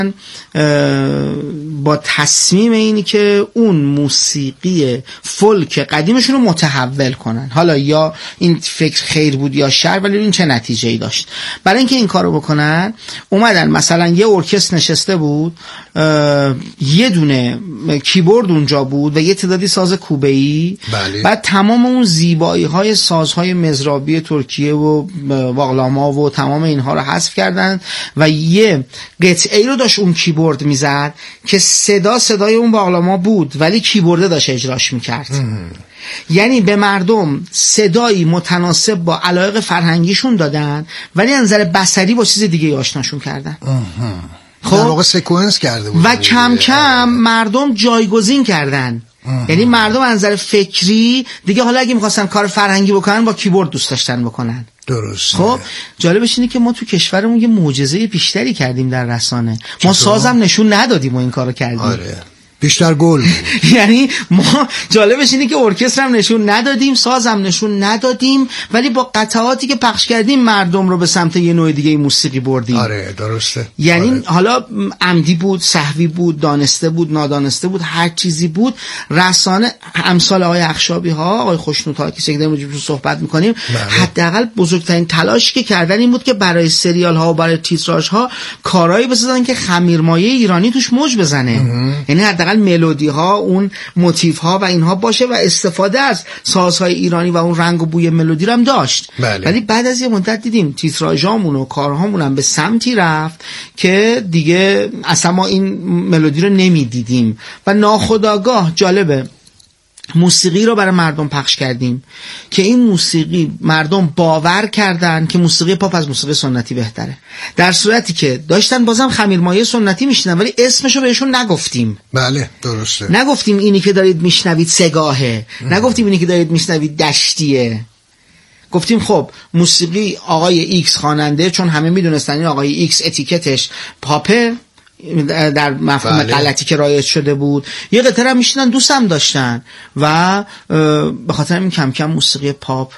با تصمیم اینی که اون موسیقی فولک قدیمشون رو متحول کنن. حالا یا این فکر خیر بود یا شر، ولی این چه نتیجه‌ای داشت؟ برای اینکه این کارو بکنن اومدن مثلا یه ارکستر نشسته بود، یه دونه کیبورد اونجا بود و یه تعدادی ساز کوبه‌ای، بعد تمام اون زیبایی‌های سازهای مزرابی ترکیه و باقلاما و تمام اینها رو حذف کردن و یه قطعه‌ای رو داشت اون کیبورد میزد که صدای اون باقلاما بود ولی کیبورد داشت اجراش میکرد. یعنی به مردم صدایی متناسب با علایق فرهنگیشون دادن ولی از نظر بصری با چیز دیگه آشناشون کردن. خب در واقع سکونس کرده بود و کم کم مردم جایگزین کردن. یعنی مردم از نظر فکری دیگه حالا اگه می‌خواستن کار فرهنگی بکنن با کیبورد دوست داشتن بکنن. درست. خب جالبش اینه که ما تو کشورمون یه معجزه بیشتری کردیم در رسانه. ما سازم نشون ندادیم و این کارو کردیم. آره. بیشتر گل. یعنی ما جالبش اینه که ارکستر هم نشون ندادیم، سازم نشون ندادیم، ولی با قطعاتی که پخش کردیم مردم رو به سمت یه نوع دیگه موسیقی بردیم. آره درسته. یعنی آره. حالا عمدی بود، سهوی بود، دانسته بود، نادانسته بود، هر چیزی بود، رسانه امثال آقای اخشابی ها، آقای خوشنود ها که داریم راجع بهش صحبت می‌کنیم، حداقل بزرگترین تلاشی که کردن این بود که برای سریال ها و برای تیتراژ ها کارهایی بسازن که خمیرمایه ایرانی توش موج بزنه. یعنی حداقل ملودی ها، اون موتیف ها و اینها باشه و استفاده از سازهای ایرانی و اون رنگ و بوی ملودی رو هم داشت. ولی بعد از یه مدت دیدیم تیتراژامون و کارهامون هم به سمتی رفت که دیگه اصلا ما این ملودی رو نمیدیدیم و ناخودآگاه جالبه موسیقی رو برای مردم پخش کردیم که این موسیقی مردم باور کردن که موسیقی پاپ از موسیقی سنتی بهتره، در صورتی که داشتن بازم خمیرمایه سنتی میشنن ولی اسمشو بهشون نگفتیم. بله درسته. نگفتیم اینی که دارید میشنوید سگاهه، نگفتیم اینی که دارید میشنوید دشتیه، گفتیم خب موسیقی آقای ایکس خواننده، چون همه میدونستن این آقای ایکس اتیکتش پاپه در مفهوم غلطی که رایج شده بود، یه قطعه هم میشنن دوستم داشتن و به خاطر این کم کم موسیقی پاپ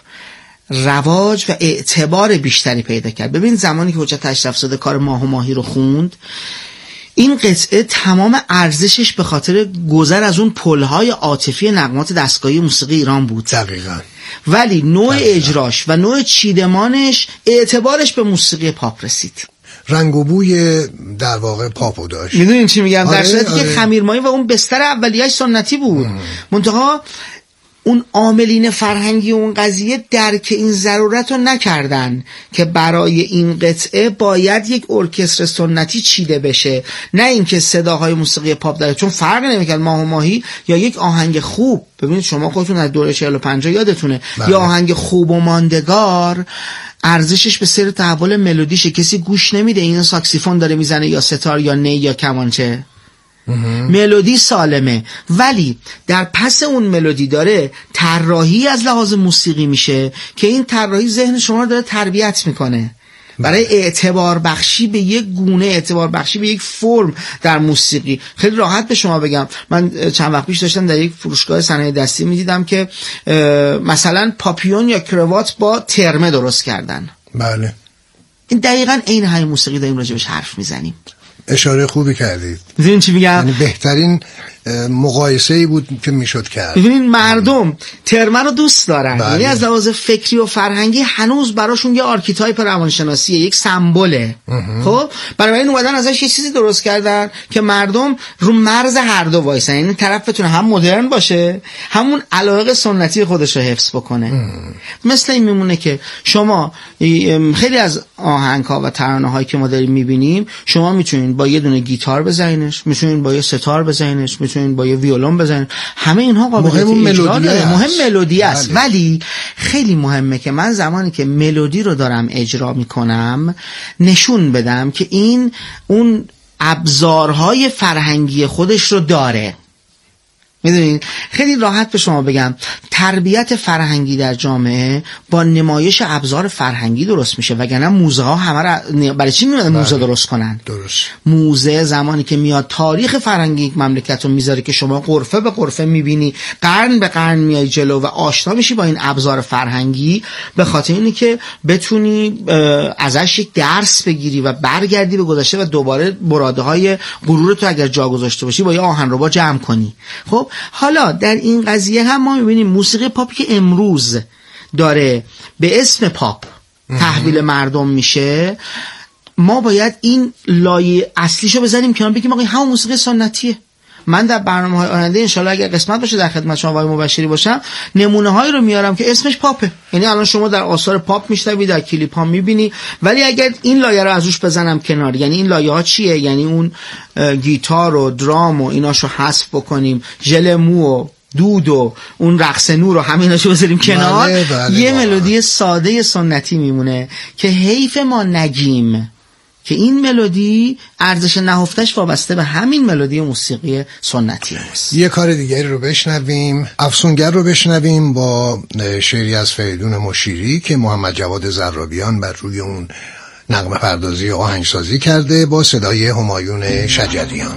رواج و اعتبار بیشتری پیدا کرد. ببین زمانی که حجت اشرفزاده کار ماه و ماهی رو خوند، این قطعه تمام ارزشش به خاطر گذر از اون پلهای عاطفی نغمات دستگاهی موسیقی ایران بود. دقیقاً. ولی نوع اجراش و نوع چیدمانش اعتبارش به موسیقی پاپ رسید. رنگ و بوی در واقع پاپو داشت. میدونین چی میگم؟ در صورتی که خمیرمایه و اون بستر اولیه‌اش سنتی بود، منتها اون عاملین فرهنگی اون قضیه درک این ضرورت رو نکردن که برای این قطعه باید یک ارکستر سنتی چیده بشه، نه اینکه صداهای موسیقی پاپ داره، چون فرق نمیکرد ماه و ماهی یا یک آهنگ خوب. ببینید شما خودتون از دوره 40 و 50 یادتونه یا آهنگ خوب و ماندگار ارزشش به سر تحول ملودیشه، کسی گوش نمیده این ساکسیفون داره میزنه یا ستار یا نی یا کمانچه. ملودی سالمه، ولی در پس اون ملودی داره طراحی از لحاظ موسیقی میشه که این طراحی ذهن شما رو داره تربیت میکنه برای اعتبار بخشی به یک گونه، اعتبار بخشی به یک فرم در موسیقی. خیلی راحت به شما بگم، من چند وقت پیش داشتم در یک فروشگاه صنایع دستی میدیدم که مثلا پاپیون یا کروات با ترمه درست کردن. بله این دقیقاً این همین موسیقی داریم راجبش حرف میزنیم. اشاره خوبی کردید. ببینید چی میگم؟ یعنی بهترین مقایسه‌ای بود که میشد کرد. ببینید مردم ترمه رو دوست دارن، یعنی از لحاظ فکری و فرهنگی هنوز براشون یه آرکیتایپ روانشناسیه، یک سمبوله. خب برای این اومدن ازش یه چیزی درست کردن که مردم رو مرز هر دو وایسن، یعنی طرف بتونه هم مدرن باشه همون علایق سنتی خودش رو حفظ بکنه. مثل این میمونه که شما خیلی از آهنگ‌ها و ترانه‌هایی که ما داریم می‌بینیم، شما میتونید با یه دونه گیتار بزنینش، میتونید با یه ستار بزنینش، میتونید با یه ویولون بزنین، همه اینها قابلیت اجرا داره. مهم ملودی است. ولی خیلی مهمه که من زمانی که ملودی رو دارم اجرا میکنم نشون بدم که این اون ابزارهای فرهنگی خودش رو داره. میدونین خیلی راحت به شما بگم تربیت فرهنگی در جامعه با نمایش ابزار فرهنگی درست میشه، وگرنه موزه ها همه را برای چی میاد موزه درست کنن؟ درست. موزه زمانی که میاد تاریخ فرهنگی یک مملکت رو میذاره که شما غرفه به غرفه میبینی، قرن به قرن میای جلو و آشنا میشی با این ابزار فرهنگی، به خاطر اینه که بتونی ازش یک درس بگیری و برگردی به گذشته و دوباره براده های غرور تو اگر جا گذاشته باشی با یه آهنربا جمع کنی. خب حالا در این قضیه هم ما میبینیم موسیقی پاپی که امروز داره به اسم پاپ تحویل مردم میشه، ما باید این لایه اصلیشو بزنیم کنار، بگیم آقا همون موسیقی سنتیه. من در برنامه‌های آینده انشالله اگر قسمت باشه در خدمت شما آقای مبشری باشم، نمونه‌هایی رو میارم که اسمش پاپه، یعنی الان شما در آثار پاپ میشنوی، در کلیپ ها میبینی، ولی اگر این لایه رو از روش بزنم کنار، یعنی این لایه ها چیه؟ یعنی اون گیتار و درام و ایناشو حذف بکنیم، ژل مو و دود و اون رقص نور رو همیناشو بذاریم کنار، یه ملودی ساده سنتی میمونه که حیف ما نگیم که این ملودی ارزش نهفتش وابسته به همین ملودی موسیقی سنتی است. یه کار دیگری رو بشنویم، افسونگر رو بشنویم با شعری از فریدون مشیری که محمد جواد زرابیان بر روی اون نغمه پردازی و آهنگسازی کرده با صدای همایون شجریان.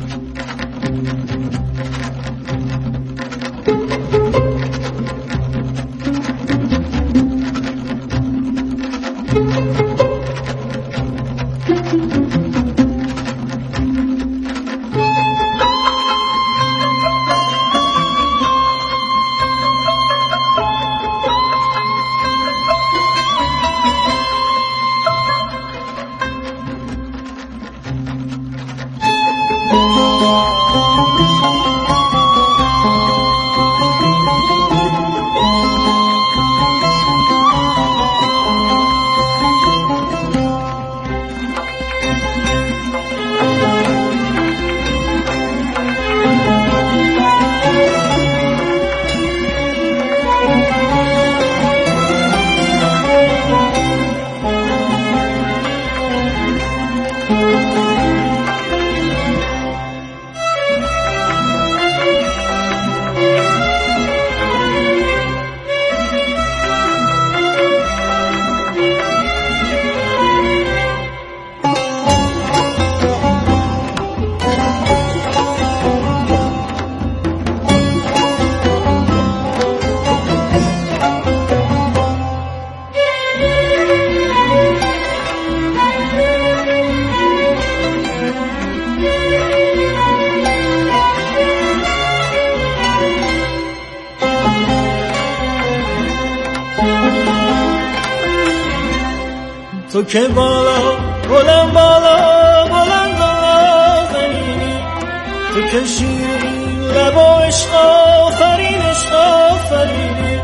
تو که بالا بلند بالا بلند آفرینی، تو که شیرین لب و عشق آفرین عشق آفرینی،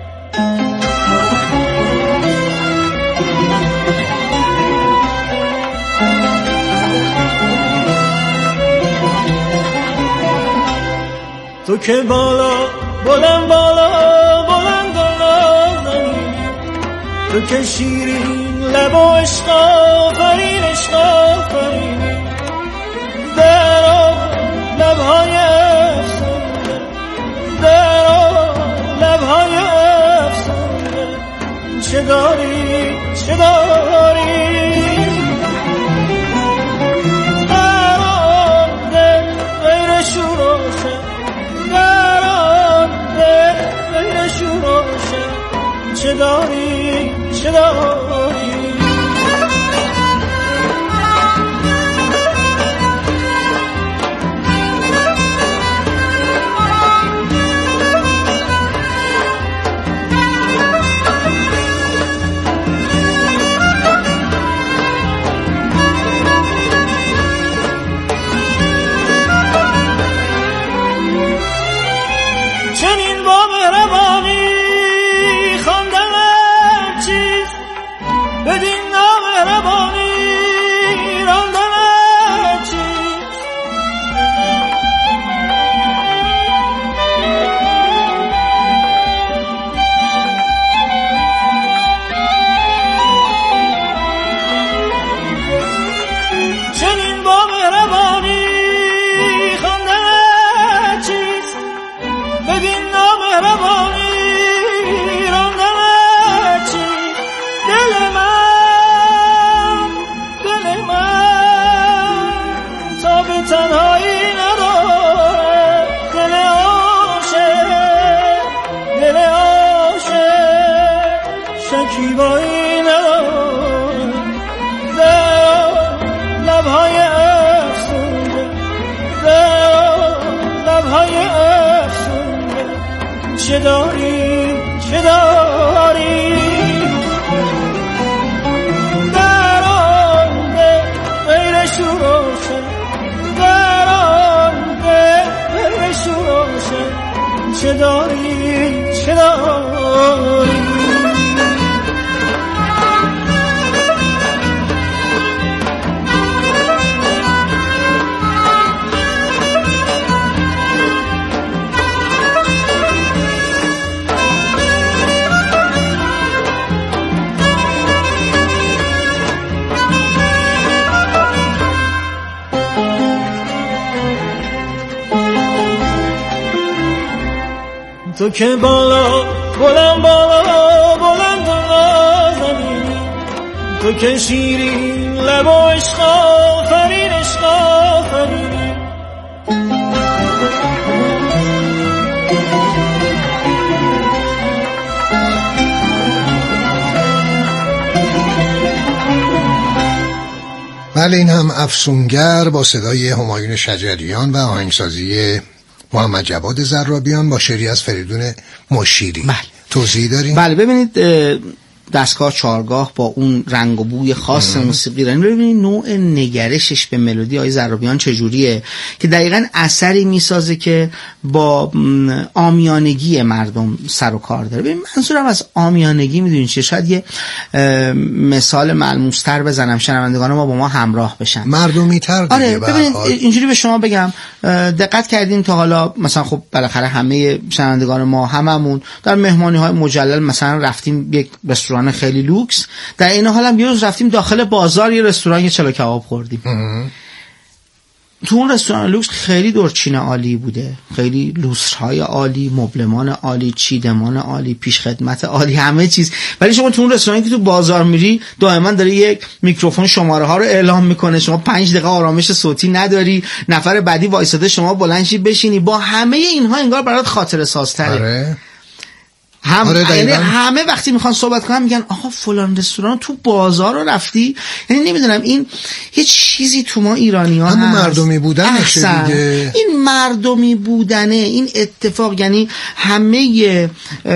تو که بالا بلند بالا بلند آفرینی، تو که شیرین لب و عشق آفرین عشق آفرینی، در لبهای افسانه، در لبهای افسانه، چه داری چه داری، در آن دل غیر شوروشه، در آن دل غیر شوروشه، چه داری چه داری. تنهایی نداره، دل عاشق شکیبایی نداره، در لبهای افسونده، در لبهای افسونده چه داری چه داری. در آن غیر شروشه، در آن غیر شروشه چه داری چه داری. تو که بالا بلند بالا بلند نازنی، تو که شیرین لب و عشق آفرین عشق آفرینی. بله، این هم افسونگر با صدای همایون شجریان و آهنگسازی محمد جواد زرابیان با شعری از فریدون مشیری. بله. توضیح داریم؟ بله، ببینید دستگاه چارگاه با اون رنگ و بوی خاص موسیقی ایرانی، ببینید نوع نگرشش به ملودی های زرابیان چجوریه که دقیقاً اثری میسازه که با عامیانگی مردم سر و کار داره. ببین منظورم از عامیانگی میدونید چیه؟ شاید یه مثال ملموس‌تر بزنم شنوندگان ما با ما همراه بشن، مردمی‌تر دیگه. آره ببینید اینجوری به شما بگم، دقت کردین تا حالا مثلا خب بالاخره همه شنوندگان ما هممون در مهمانی‌های مجلل مثلا رفتیم یک رستوران خیلی لوکس، در این حال هم یه روز رفتیم داخل بازار یه رستوران یه چلو کباب خوردیم. تو اون رستوران لوکس خیلی دورچین عالی بوده، خیلی لوسترهای عالی، مبلمان عالی، چیدمان عالی، پیشخدمت عالی، همه چیز. ولی شما تو اون رستورانی که تو بازار میری دائما داره یک میکروفون شماره ها رو اعلام میکنه، شما 5 دقیقه آرامش صوتی نداری، نفر بعدی وایساده شما بلند شی بشینی. با همه اینها انگار برات خاطره سازتره. آره. یعنی همه وقتی میخوان صحبت کنن میگن آقا فلان رستوران تو بازار رو رفتی. یعنی نمیدونم این یه چیزی تو ما ایرانی‌ها هست، همون مردمی بودنشه دیگه. این مردمی بودنه، این اتفاق، یعنی همه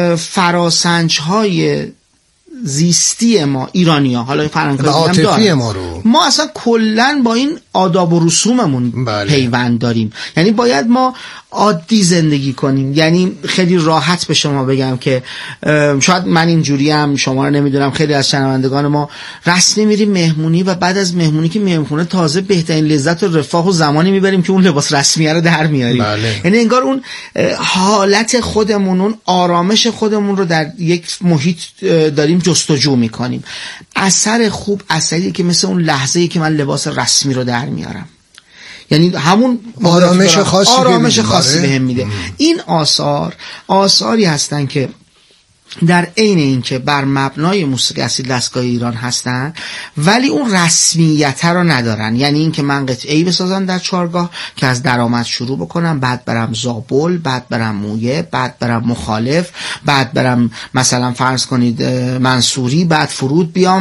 فراسنج‌های زیستی ما ایرانی‌ها، حالا فرهنگی عاطفی ما رو ما اصلا کلا با این آداب و رسوممون پیوند داریم. یعنی باید ما عادی زندگی کنیم. یعنی خیلی راحت به شما بگم که شاید من اینجوریم، شما رو نمیدونم، خیلی از شنوندگان ما رسمی میریم مهمونی و بعد از مهمونی که میایم خونه تازه بهترین لذت و رفاه و زمانی میبریم که اون لباس رسمیه رو در میاریم. یعنی انگار اون حالت خودمون، اون آرامش خودمون رو در یک محیط داریم جستجو میکنیم. اثر خوب اثری که مثل اون لحظه‌ای که من لباس رسمی رو در میارم، یعنی همون آرامش خاصی بهم میده. این آثاری هستن که در عین این که بر مبنای موسیقی اصیل دستگاه ایران هستن ولی اون رسمیت رو ندارن. یعنی این که من قطعه‌ای بسازم در چارگاه که از درآمد شروع بکنم، بعد برم زابل، بعد برم مویه، بعد برم مخالف، بعد برم مثلا فرض کنید منصوری، بعد فرود بیام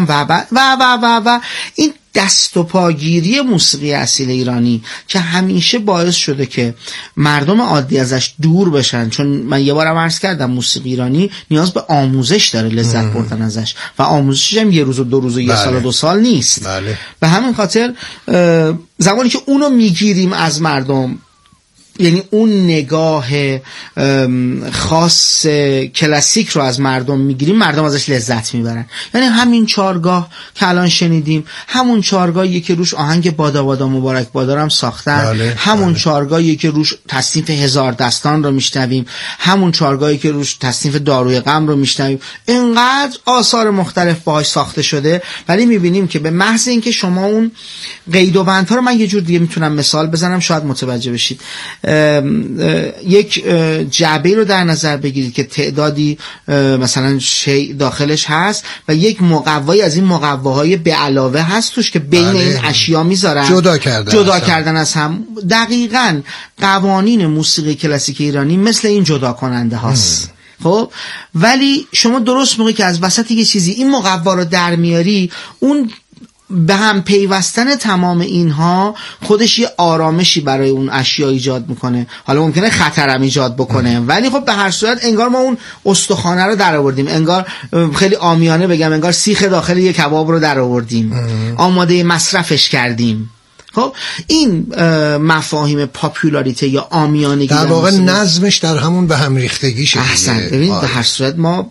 و این دست و پاگیری موسیقی اصیل ایرانی که همیشه باعث شده که مردم عادی ازش دور بشن. چون من یه بارم عرض کردم موسیقی ایرانی نیاز به آموزش داره، لذت بردن ازش، و آموزشش هم 1 روز و 2 روز و 1 سال و 2 سال نیست. به همین خاطر زمانی که اونو میگیریم از مردم، یعنی اون نگاه خاص کلاسیک رو از مردم میگیریم، مردم ازش لذت میبرن. یعنی همین چارگاه که الان شنیدیم، همون چارگاهی که روش آهنگ بادا بادا مبارک بادارم ساختن، همون چارگاهی که روش تصنیف هزار دستان رو میشنویم، همون چارگاهی که روش تصنیف داروی غم رو میشنویم، اینقدر آثار مختلف باهاش ساخته شده. ولی میبینیم که به محض اینکه شما اون قید و بندها رو، من یه جور دیگه میتونم مثال بزنم شاید متوجه بشید، یک جعبه رو در نظر بگیرید که تعدادی مثلا شیء داخلش هست و یک مقوایی از این مقواهای به علاوه هست توش که بین این اشیا میذارن جدا کردن از هم. دقیقاً قوانین موسیقی کلاسیک ایرانی مثل این جدا کننده هاست. خب ولی شما درست موقعی که از وسط یه چیزی این مقوا رو در میاری، اون به هم پیوستن تمام اینها خودش یه آرامشی برای اون اشیا ایجاد میکنه. حالا ممکنه خطرم ایجاد بکنه ولی خب به هر صورت انگار ما اون استخوانه رو در آوردیم، انگار خیلی عامیانه بگم انگار سیخ داخل یک کباب رو در آوردیم، آماده مصرفش کردیم. خب این مفاهیم پاپولاریته یا عامیانگی در واقع نظمش در همون به هم ریختگیشه. احسن. ببینید به هر صورت ما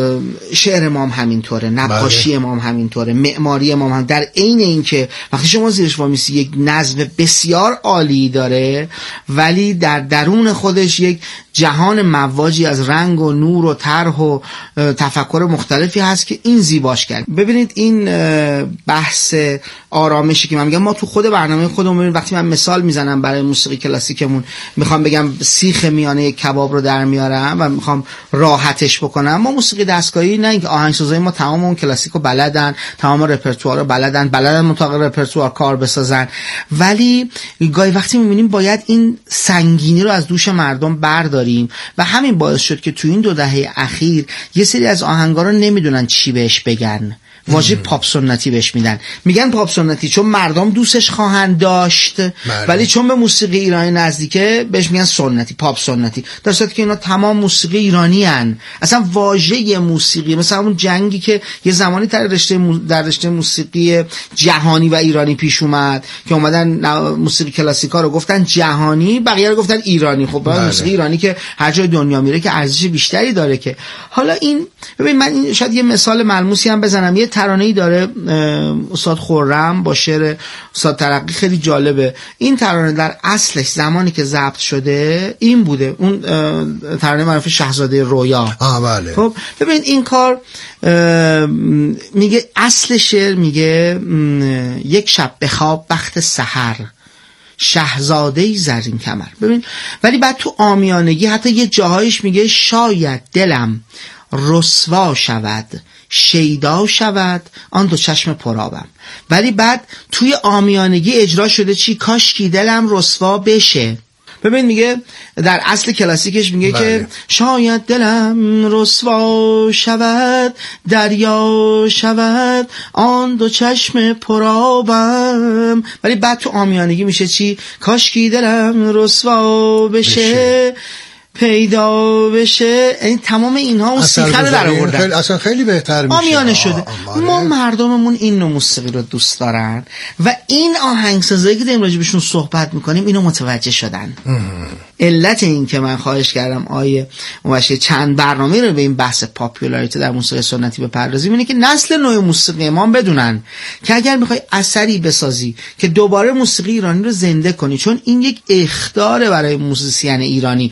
شعر ما هم همینطوره، نقاشی ما هم همینطوره، معماری ما هم در عین اینکه وقتی شما زیرش وامیسی یک نظم بسیار عالی داره ولی در درون خودش یک جهان مواجی از رنگ و نور و طرح و تفکر مختلفی هست که این زیباش کرد. ببینید این بحث آرامشی که من میگم، ما تو خود برنامه خودمون ببینید وقتی من مثال میزنم برای موسیقی کلاسیکمون، میخوام بگم سیخ میانه یک کباب رو در میارم و میخوام راحتش بکنم، ما موسیقی دستگاهی نه اینکه آهنگسازای ما تمام اون کلاسیکو بلدن، تمام رپرتوار رو بلدن مطابق رپرتوار کار بسازن، ولی گاهی وقتی میبینیم باید این سنگینی رو از دوش مردم برداریم و همین باعث شد که تو این 2 دهه اخیر یه سری از آهنگا رو نمیدونن چی بهش بگن، واژه پاپ سنتی بهش میگن پاپ سنتی چون مردم دوستش خواهند داشت ولی چون به موسیقی ایرانی نزدیکه بهش میگن سنتی، پاپ سنتی، در صورتی که اینا تمام موسیقی ایرانی هن. اصلا واژه موسیقی مثلا اون جنگی که یه زمانی در رشته موسیقی جهانی و ایرانی پیش اومد که اومدن موسیقی کلاسیکا رو گفتن جهانی، بقیه رو گفتن ایرانی. خب موسیقی ایرانی که هر جای دنیا میره که ارزش بیشتری داره. که حالا این ببین من این شاید یه مثال ملموسی هم بزنم، یه ترانه‌ای داره استاد خرم با شعر استاد ترقی، خیلی جالبه. این ترانه در اصلش زمانی که ضبط شده این بوده، اون ترانه معروف شاهزاده رویا. بله. خب ببین این کار میگه اصل شعر میگه یک شب به خواب وقت سحر شاهزاده‌ای زرین کمر. ببین ولی بعد تو عامیانگی حتی یه جاهایش میگه شاید دلم رسوا شود شیدا شود آن 2 چشم پرآبم. ولی بعد توی عامیانگی اجرا شده چی؟ کاشکی دلم رسوا بشه. ببین میگه در اصل کلاسیکش میگه که شاید دلم رسوا شود دریا شود آن 2 چشم پرآبم، ولی بعد تو عامیانگی میشه چی؟ کاشکی دلم رسوا بشه پیدا بشه. این تمام اینها اون سیخه رو در آوردن، اصلا خیلی بهتر میشه، عامیانه شده. ما مردممون این نوع موسیقی رو دوست دارن و این آهنگسازایی که داریم راجع بهشون صحبت میکنیم اینو متوجه شدن. علت این که من خواهش کردم آیه مباشر چند برنامه رو به این بحث پاپولاریته در موسیقی سنتی بپردازیم اینه که نسل نوع موسیقی ما بدونن که اگر میخوای اثری بسازی که دوباره موسیقی ایرانی رو زنده کنی، چون این یک اخطاره برای موزیسین ایرانی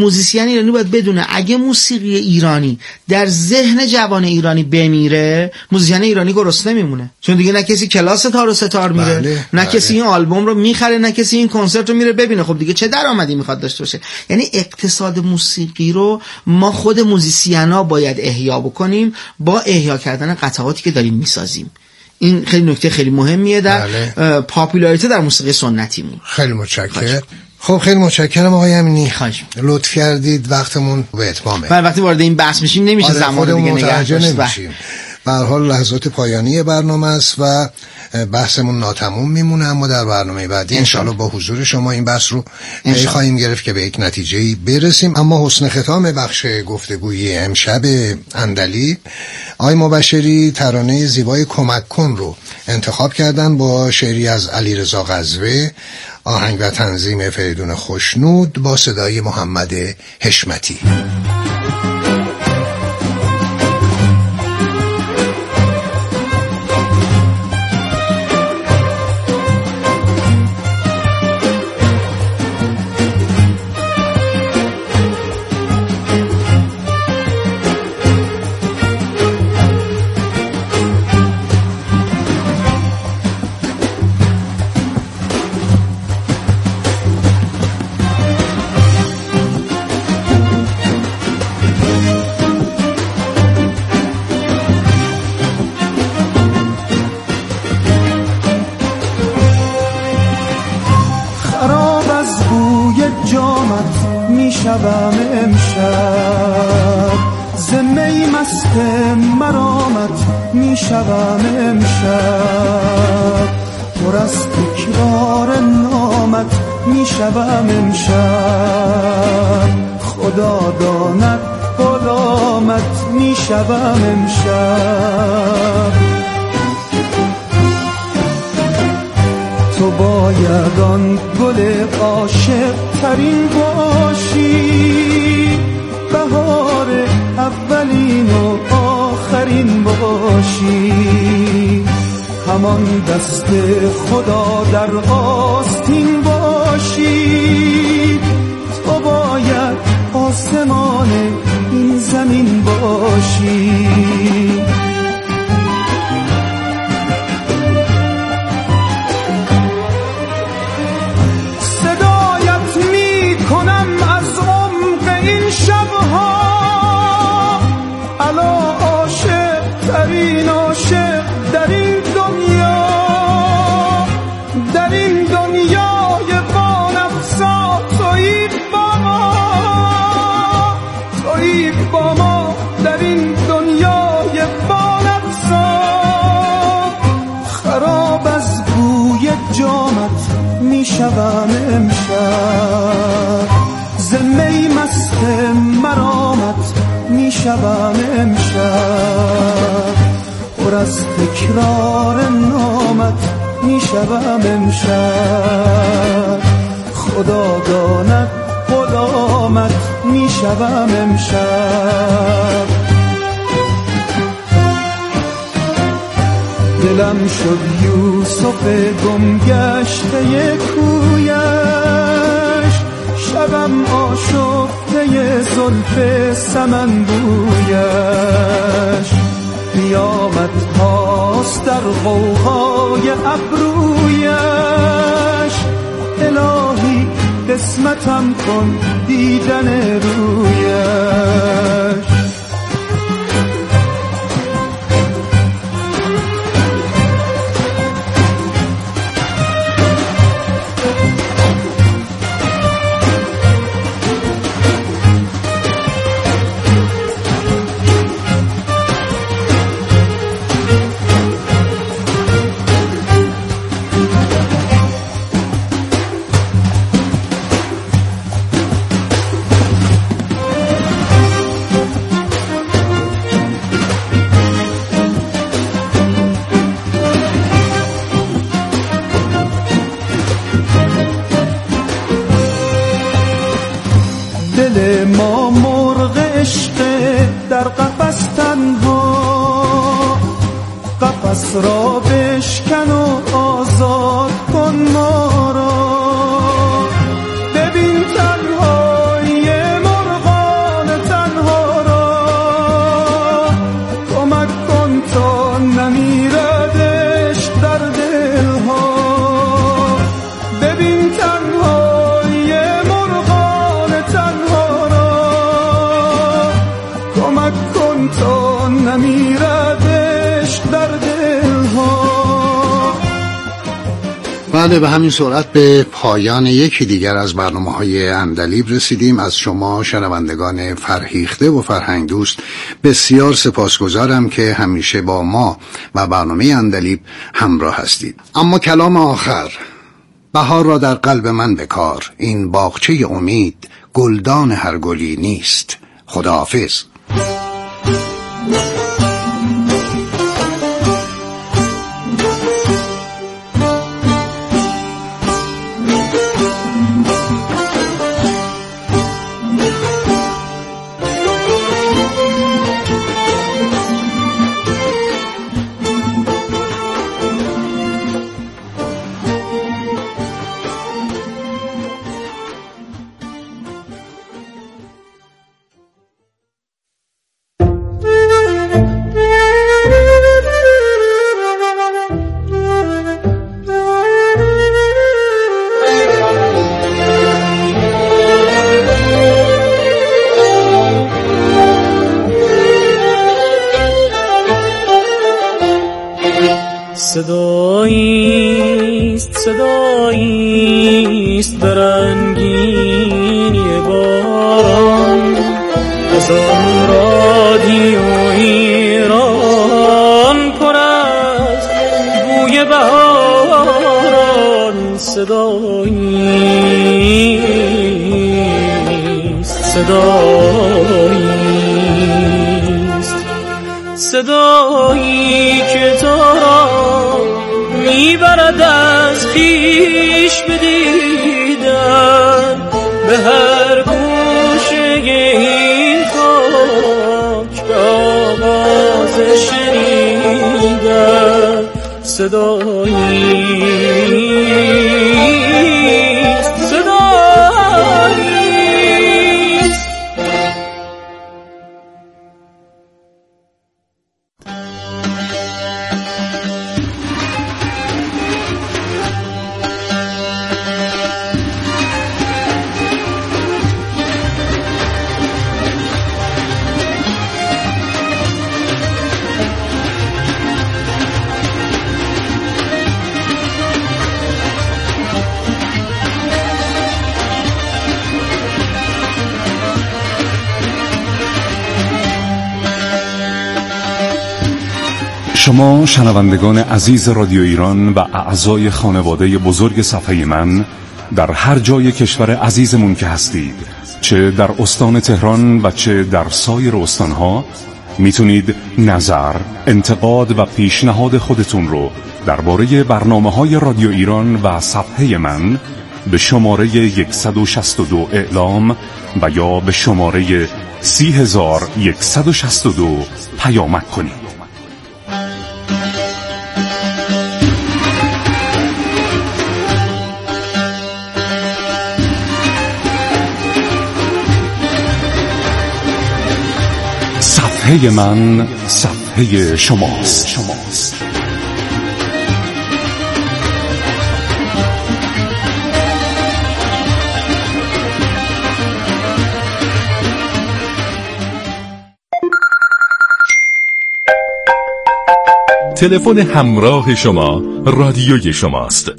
باید بدونه اگه موسیقی ایرانی در ذهن جوان ایرانی بمیره، موزیسین ایرانی گرسنه میمونه، چون دیگه نه کسی کلاس تار و ستار میره، نه کسی این آلبوم رو میخره، نه کسی این کنسرت رو میره ببینه. خب دیگه چه درآمدی میخواد داشته باشه؟ یعنی اقتصاد موسیقی رو ما خود موزیسینا باید احیا بکنیم با احیا کردن قطعاتی که داریم میسازیم. این خیلی نکته خیلی مهمیه در پاپولاریته در موسیقی سنتیمون. خیلی متشکرم. خب خیلی متشکرم آقای امینی، لطف کردید، وقتمون به اتمامه. بعد وقتی وارد این بحث میشیم نمیشه زمان دیگه نگه داشت. به هر حال لحظات پایانی برنامه است و بحثمون ناتموم میمونه، اما در برنامه بعدی انشالله با حضور شما این بحث رو خواهیم گرفت که به یک نتیجه‌ای برسیم. اما حسن ختام بخش گفتگوی امشب اندلی آقای مبشری ترانه زیبای کمک کن رو انتخاب کردن با شعری از علیرضا قزوه، آهنگ و تنظیم فریدون خوشنود با صدای محمد حشمتی. بوی جامت میشوم امشب، ز می مست مرامت میشوم امشب، پر از تکرار نامت میشوم امشب، خدا داند غلامت میشوم امشب. تو باید آن گل عاشق ترین باشی، بهار اولین و آخرین باشی، همان دست خدا در آستین باشی، تو باید آسمان این زمین باشی. صدایت می کنم از عمق این شبها، علا عاشق ترین عاشق در این دنیا، در این دنیای وانفسا تویی با ما، تویی با ما در این دنیای وانفسا. خراب از بوی جامت میشوم امشب، ز می مست مرامت میشوم امشب، پر از تکرار نامت میشوم امشب، خدا داند غلامت میشوم امشب. دلم شد یوسف گم گشته کویش، شبم آشفته زلف سمن بویش، قیامت هاست در غوغای ابرویش، الهی قسمتم کن دیدن رویش. دل ما مرغ عشق در قفس تنها، قفس را بشکن و آزاد کن ما را. ببین تنهایی مرغان تنها را، کمک کن تا نمیرد عشق در دلها. ببین تنهایی مرغان تنها را، کمک کن تا نمیرد عشق در دلها. بله، به همین سرعت به پایان یکی دیگر از برنامه‌های عندلیب رسیدیم. از شما شنوندگان فرهیخته و فرهنگ دوست بسیار سپاسگزارم که همیشه با ما و برنامه عندلیب همراه هستید. اما کلام آخر: بهار را در قلب من بکار، این باغچه امید گلدان هر گلی نیست. خداحافظ. صداییست در رنگینی باران، از آن رادیو ایران پر از بوی بهاران صدایی که تو را میبرد از پیش بدیدن به هر گوشه این خاک به آواز شنیدن شما شنوندگان عزیز رادیو ایران و اعضای خانواده بزرگ صفحه من در هر جای کشور عزیزمون که هستید، چه در استان تهران و چه در سایر استانها، میتونید نظر، انتقاد و پیشنهاد خودتون رو درباره برنامه‌های رادیو ایران و صفحه من به شماره 162 اعلام و یا به شماره 30162 پیامک کنید. صفحه من صفحه شماست. تلفن همراه شما رادیوی شماست.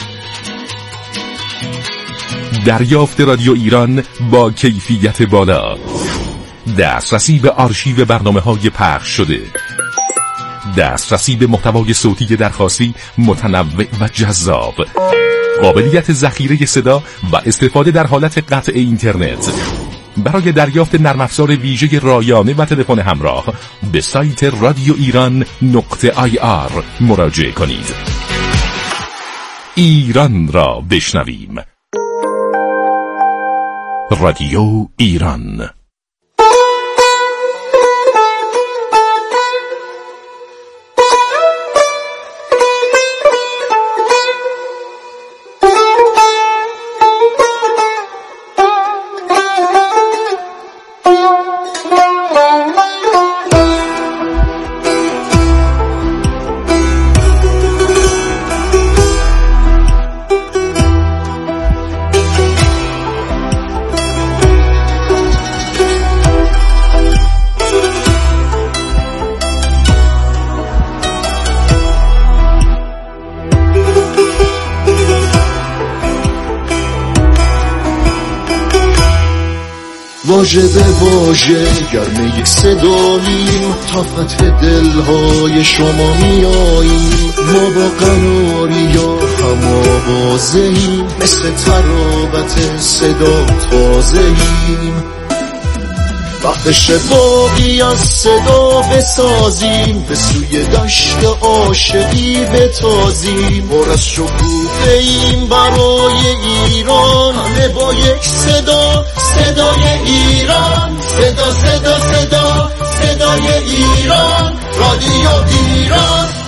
دریافت رادیو ایران با کیفیت بالا، دسترسی به آرشیو برنامه‌های پخش شده، دسترسی به محتوای صوتی درخواستی متنوع و جذاب، قابلیت ذخیره صدا و استفاده در حالت قطع اینترنت. برای دریافت نرم افزار ویژه رایانه و تلفن همراه به سایت radioiran.ir مراجعه کنید. ایران را بشنویم. رادیو ایران. واژه به واژه گرمه صداییم، تا فتح دلهای شما میاییم. ما با قناری یا هم آوازهیم، مثل ترابت صدا تازهیم. وقتش باقی از صدا بسازیم، به سوی دشت عاشقی بتازیم. پر از شکوفه‌ایم برای ایران، همه با یک صدا، صدای ایران. صدا صدا صدا، صدای ایران، رادیو ایران.